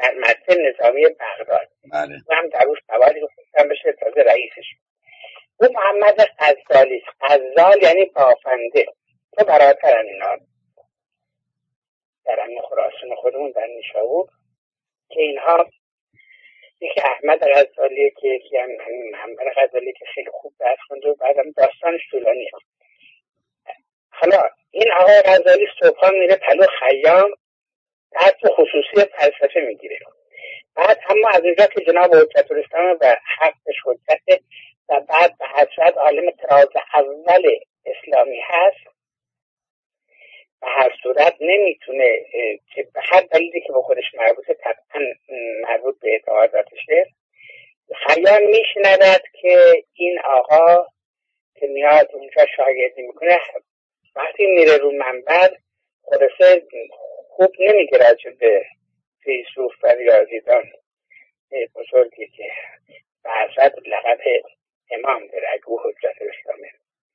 مدرسه نظامی بغداد. بله. هم در روش سواری رو خودم بشه تازه رئیسش. اون محمد غزالی، غزال یعنی بافنده، تو برادرن اینا در همین خراسان خودمون در نیشابور، که اینها یکی احمد غزالی که یکی هم محمد غزالی که خیلی خوب درس خونده و بعدم داستانش طولانیه. حالا این آقای غزالی صبحان میره پلو خیام، درس خصوصی فلسفه میگیره. بعد اما از اونجا که جناب حجت الاسلام و حقش حجت و بعد به حضرت عالم طراز اول اسلامی هست، به هر صورت نمیتونه که به هر دلیلی که به خودش مربوطه طبعا مربوط به اعتقاداتشه. خیام میشنود که این آقا که میاد اونجا شاگردی میکنه، وقتی میره رو منبر خلاصه خوب نمیگه راجع به فیلسوف و ریاضیدان بزرگی که به حضرت لقب امام داره اگه او حجت اسلامه.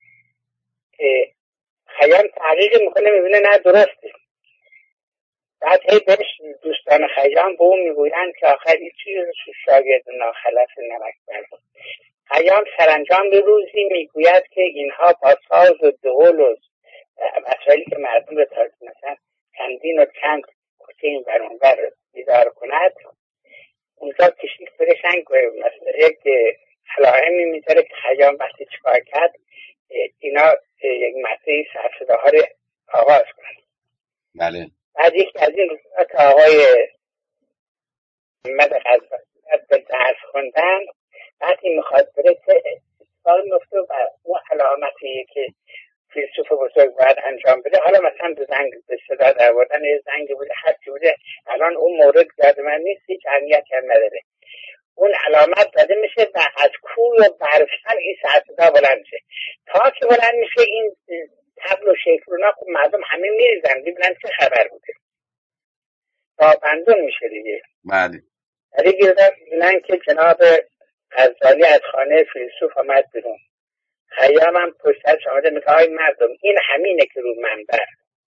خیام تحقیق میکنه میبینه نه درسته. بعد هی بهش دوستان خیام به اون میگویند که آخر این چیز شاگرد ناخلف نمک برد. خیام سرانجام به روزی میگوید که اینها با ساز و دهل و مسائلی که مردم رو تازه مثلا چندین و چند کوچه این برانور بیدار کند، اونجا کشید فرشنگ مثلا یک علائمی میذاره که خیام وقتی چکار کرد اینا یک مسئله سرصداها رو آغاز کنند. بله. بعد یکی از این روزات آقای محمد غزالی به درس خوندن، وقتی میخواد بره که اتفاق میفته و اون علامتی که فیلسوف بزرگ باید انجام بده، حالا مثلا به زنگ به صدا در آوردن یه زنگ بوده هرچی بوده، الان اون مورد یاد من نیست، هیچ اهمیتی هم نداره. اون علامت داده میشه و از کوه و برفشن این سرصدا بلند میشه. تا که بلند میشه این طبل و شیطونا خب مردم همه میریزن ببینن چه خبر بوده. تا بندون میشه دیگه. بله. ولی ببینن که جناب غزالی از خانه فیلسوف آمد بیرون. خیام هم پشتش آمده میگه آی مردم این همینه که رو منبر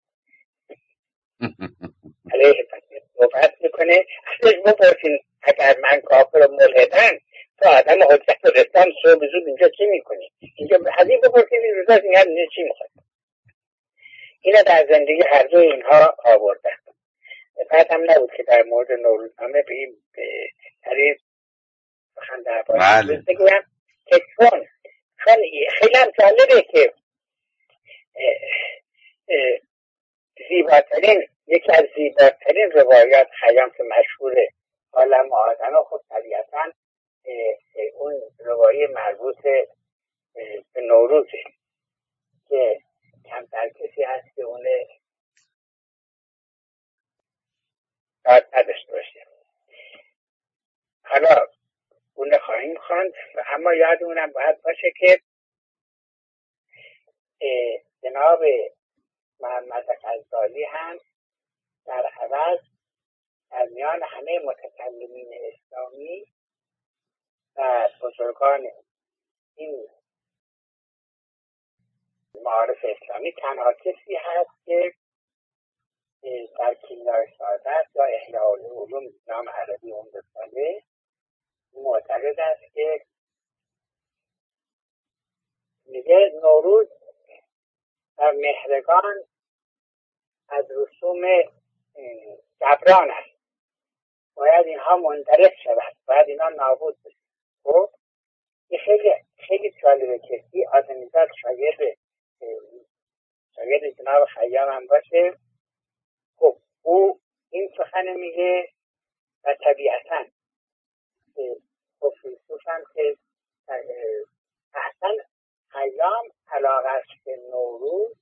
علیه فتنه صحبت میکنه. ازش بپرسین اگر من کافر و ملحدن تو آدم حجت الاسلام صبح زود اینجا چی میکنی؟ اینجا از این بپرسین این روزا میگن چی میخواد. اینو در زندگی هر دو اینها آوردن. بعد هم نبود که در مورد نوروزنامه به این طریق سخن درباره بگویم که چون خیلی هم جالبه که زیباترین یکی از زیباترین روایات خیام که مشهوره عالم آدم و خود طبیعتا اون روایی مربوط به نوروزه که کمتر کسی هست که اون یاد نداشته باشه. حالا اون خواهیم خواند، اما یادمونم باید باشه که جناب محمد غزالی هم در عوض در میان همه متکلمین اسلامی و بزرگان این معارف اسلامی تنها کسی هست که در کیمیای سعادت یا احیاء العلوم نام عربی اون رساله معتقد است که میگه نوروز در مهرگان از رسوم جبران است، باید اینها مندرج شود، باید اینا نابود بشه. خب این خیلی خیلی جالبه که این آدمیزاد شاگرد جناب خیام هم باشه. خب او این سخن میگه و طبیعتا خب فیلسوف هم که اصلا خیام علاقهش به نوروز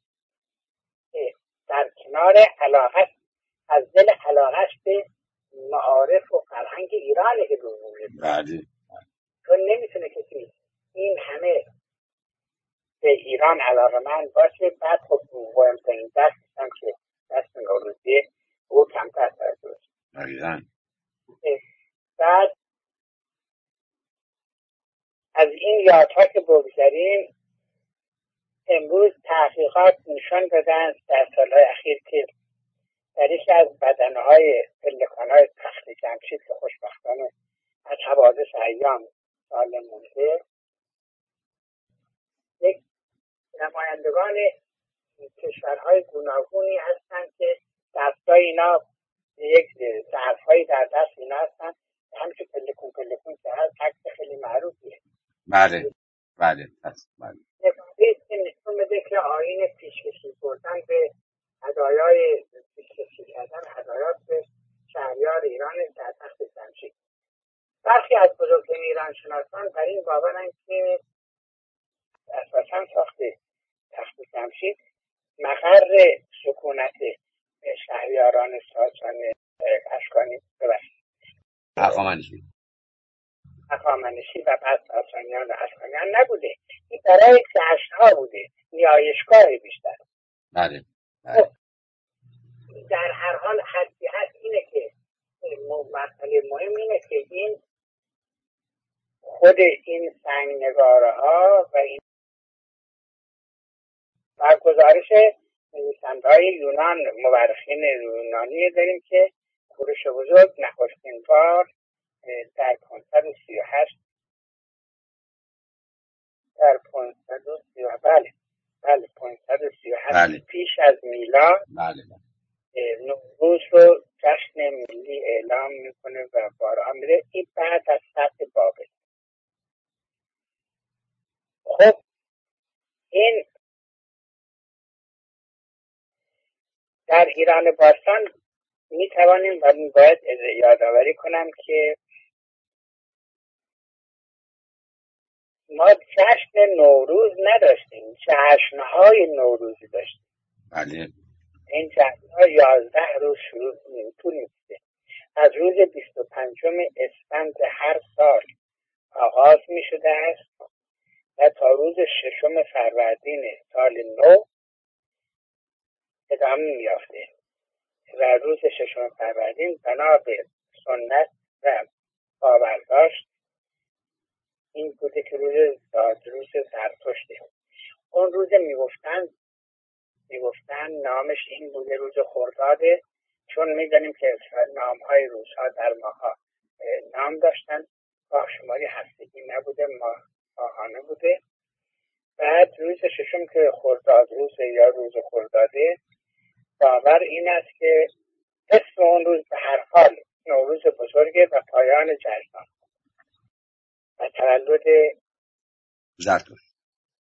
در کنار علاقهش از دل علاقهش به معارف و فرهنگ ایرانه که بله. چون نمیتونه کسی این همه به ایران علاقه‌مند باشه بعد خب مهمترین دست هم که دست نوروزی او کمتر توجه باشه. بعد از این یادها که بگذاریم، امروز تحقیقات نشان دادن در سالهای اخیر که در یکی از بدنه‌های پلکان‌های تخت جمشید که خوشبختانه از حوادث ایام سال مونده، یک نمایندگان کشورهای گوناگونی هستند که دستای اینا یک ظرف‌هایی در دست اینا هستن، همچون پلکون که هست، عکس خیلی معروفیه. بله بله بله. نمونه است که نشون بده که آیین پیشکشی بردن به هدایای پیشکشی کردن هدایات به شهریار ایران در تخت جمشید. برخی از بزرگان ایران شناسان بر این باورند که اساساً ساخت تخت جمشید مقر سکونت شهریاران ساسان اشکانی هخامنشی و بعد ساسانیان و اشکانیان نبوده. این برای جشن‌ها بوده، نیایشگاه بیشتر. بله. در هر حال حدی هست اینه که مسئله مهم اینه که این خود این سنگنگاره ها و این گزارش نویسنده‌های یونان، مورخین یونانی داریم که کوروش بزرگ نخستین بار در 538 پیش از میلاد نوروز رو جشن ملی اعلام میکنه و بارها میره. این بعد از فتح بابل. خب این در ایران باستان میتوانیم و باید یادآوری کنم که ما جشن نوروز نداشتیم، جشنهای نوروزی داشتیم. بله. این جشنها 11 روز طول می‌کشه. از روز 25 اسفند هر سال آغاز می‌شده است و تا روز 6 فروردین سال نو ادامه می‌یافته و روز 6 فروردین بنا به سنت و باورداشت این بوده که روز زرتشته. اون روز میگفتن نامش این بوده روز خرداده، چون میدانیم که نامهای روزها در ماها نام داشتن، شماری هفتگی نبوده، ماهانه بوده. بعد روز 6 که خرداد روز یا روز خرداده، باور این است که اسم اون روز به هر حال نوروز بزرگه و پایان جشن و تولد زرتشت.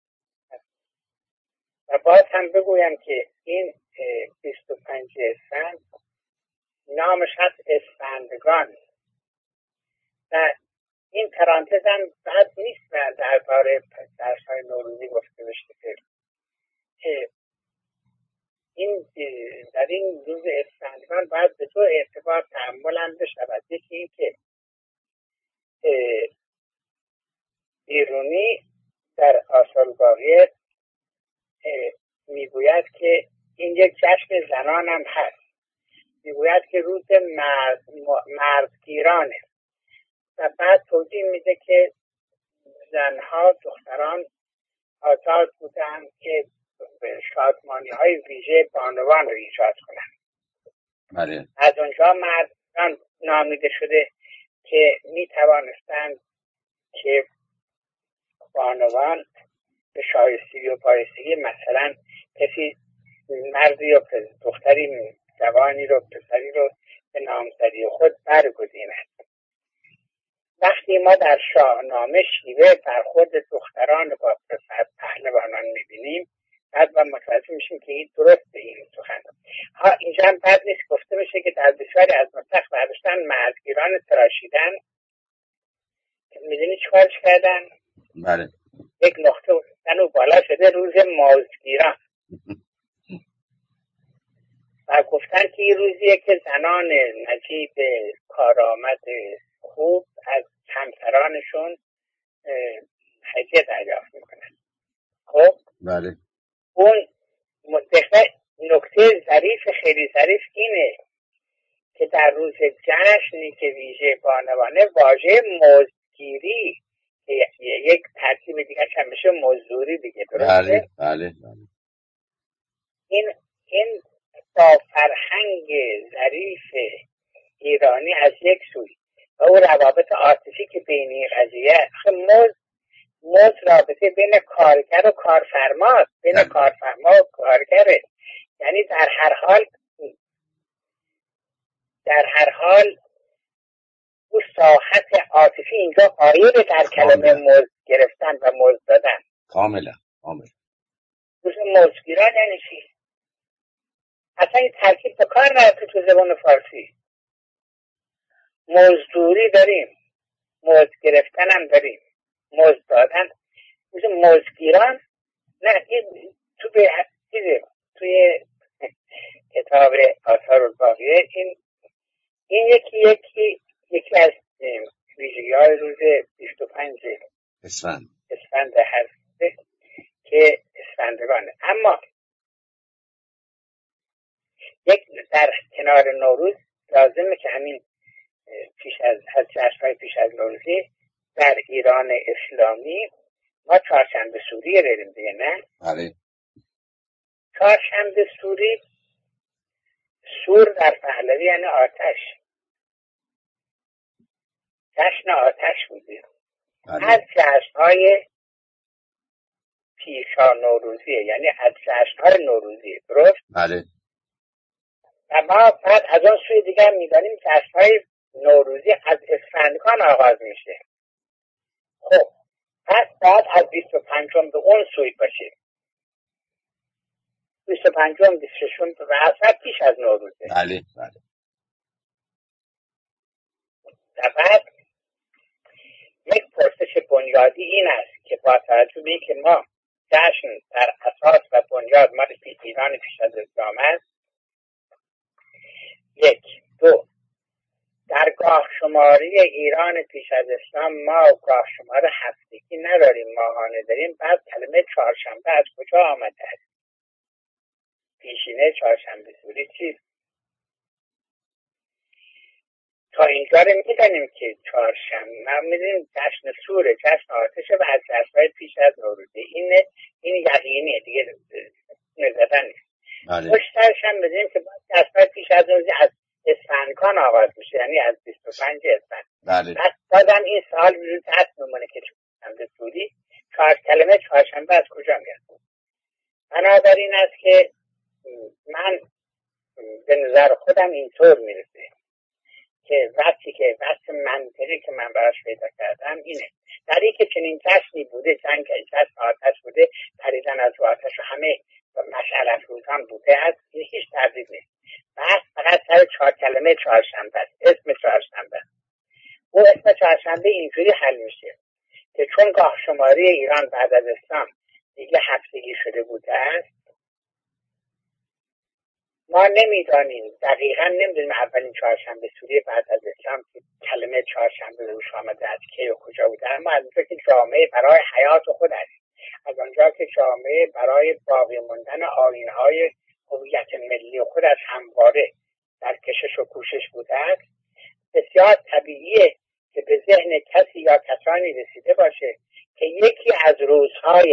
و باز هم بگویم که این 25 اسفند نامش هست اسفندگان و این پرانتز هم بد نیست و درباره درس‌های نوروزی گفته بشه که این در این روز اسفندگان باید به طور اعتبار تأمل هم بشود. یکی این که بیرونی در آثار باقیه میگوید که این یک جشن زنان هم هست، میگوید که روز مردگیرانه و بعد توضیح میده که زنها دختران آزاد بودن که شادمانی های ویژه بانوان رو ایجاد کنند. بله. از اونجا مردان نامیده شده که میتوانستند که بانوان به شایستگی و پایستگی، مثلا کسی مردی و دختری جوانی رو پسری رو به نامزدی خود برگزیند. وقتی ما در شاهنامه شیوه برخورد دختران با پهلوانان میبینیم بعد ما متوجه میشیم که این درسته این سخن. اینجا هم بد نیست گفته بشه که در بسیاری از نسخ برداشتن مردگیران تراشیدن. میدونی چیکارش کردن؟ بله. یک نقطه و بالا شده روز مازگیران و گفتن که این روزیه که زنان نجیب کارآمد خوب از همسرانشون هدیه دریافت میکنن. خب بله. اون نکته ظریف خیلی ظریف اینه که در روز جشنی که ویژه بانوانه واژه مزدگیری یک ترکیب دیگه هم میشه مزدوری دیگه، درسته؟ بله. این با فرهنگ ظریف ایرانی از یک سوی و او روابط عاطفی که بین این قضیه، مزد رابطه بین کارگر و کارفرماست، بین کارفرما و کارگره. یعنی در هر حال او ساحت عاطفی اینجا غایب در کلمه مزد گرفتن و مزد دادن. کاملا. مزدگیران یعنی چی؟ اصلا این ترکیب به کار نرفته تو زبان فارسی. مزدوری داریم، مزد گرفتن هم داریم، مزد دادن. مزدگیران نه، این توی کتاب آثار الباقیه این یکی از ویژگی‌های روز 25 اسفند هست که اسفندگانه. اما در کنار نوروز لازمه که همین از جشن‌های پیش از نوروزی در ایران اسلامی ما چهارشنبه سوری داریم دیگه، نه؟ بله. چهارشنبه سوری، سور در پهلوی یعنی آتش، جشن آتش بوده. از جشن‌های پیشا نوروزیه، یعنی از جشن‌های نوروزیه، درست؟ بله. و ما بعد از اون سوی دیگر می‌دانیم جشن‌های نوروزی از اسفندگان آغاز میشه. خب بعد از 25 به اون سوی باشه، 25 26 و اصلا پیش از نوروزه. بله. و بعد یک پرسش بنیادی این است که با توجه به اینکه ما جشن در اساس و بنیاد مال ایران پیش از اسلام است، 1 2 در گاه شماری ایران پیش از اسلام ما گاه شماره هفتگی نداریم، ماهانه داریم. بعد کلمه چهارشنبه از کجا آمده است؟ پیشینه چهارشنبه سوری چیست؟ تا اینجا رو میدانیم که چهارشنبه، ما میدونیم جشن سوره، جشن آتشه و از جشن‌های پیش از نوروزه. این یقینیه دیگه، نزدن نیست. پشترش هم میدونیم که جشن‌های پیش از نوروزه از اسفندگان آغاز میشه، یعنی از 25 اسفند. بله. بعدم این سال وجود هست میمونه که چهارشنبه سوری، کلمه چهارشنبه از کجا میاد؟ بنابراین است که من به نظر خودم اینطور میرسه که وقتی منطقی که من براش پیدا کردم اینه، در این که چنین جشنی بوده، جشن آتش بوده، پریدن از آتش و همه مشعل افروزان بوده است، این هیچ تردید نیست. بس فقط سر کلمه چهارشنبه است، اسم چهارشنبه است. او اسم چهارشنبه اینجوری حل میشه که چون گاه شماری ایران بعد از اسلام دیگه هفتگی شده بوده است، ما دقیقا نمیدونیم اولین چهارشنبه سوری بعد از اسلام که کلمه چهارشنبه روش آمده از کی و کجا بوده. اما از اونجا که جامعه برای حیات خود است، از اونجا که جامعه برای باقی موندن آیین‌های هویت ملی خودش همواره در کشش و کوشش بوده است، بسیار طبیعیه که به ذهن کسی یا کسانی رسیده باشه که یکی از روزهای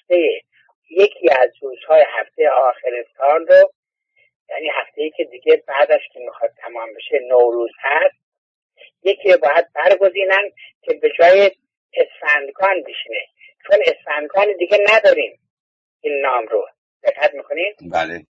هفته آخر سال رو، یعنی هفته‌ای که دیگه بعدش که میخواد تمام بشه نوروز هست، یکی باید برگزینن که به جای اسفندگان بشینه، چون اسفندگان دیگه نداریم این نام رو. دقت میکنید؟ بله.